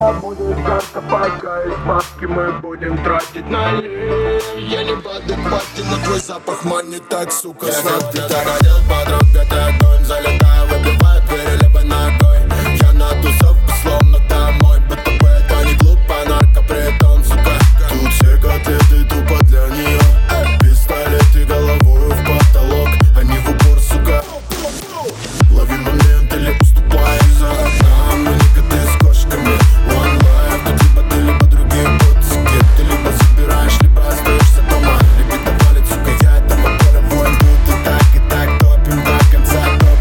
Будет жарко, пока из маски мы будем тратить налив. Я не в адеквате, но твой запах манит так, сука, сладко. Ты так хотел, подруга, ты огонь.